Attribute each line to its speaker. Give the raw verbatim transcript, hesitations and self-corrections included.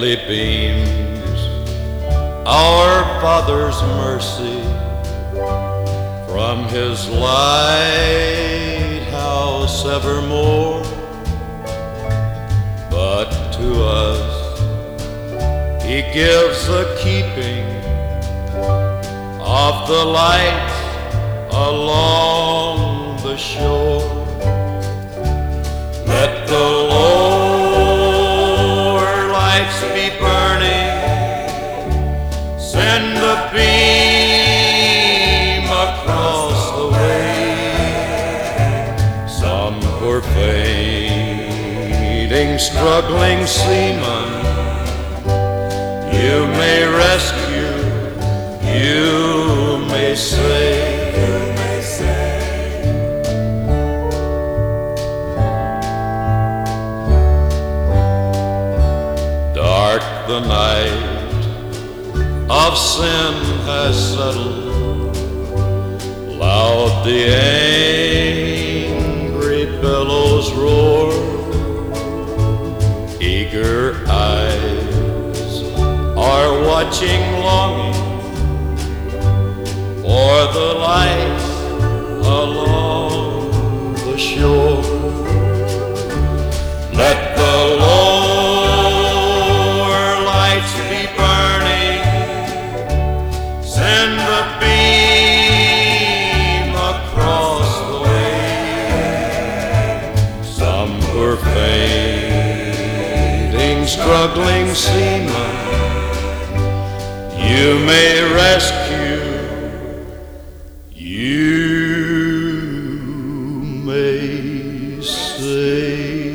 Speaker 1: brightly beams our Father's mercy from His lighthouse evermore. But to us He gives the keeping of the lights along the shore. Let the lower lights be burning, send a beam across the way. Some poor fading, struggling seaman you may rescue, you may save. Dark the night of sin has settled, loud the angry billows roar. Eager eyes are watching, longing for the lights along the shore. Let the lower lights be burning, send a beam across the way. Some poor fading, struggling seaman you may rescue, you may save.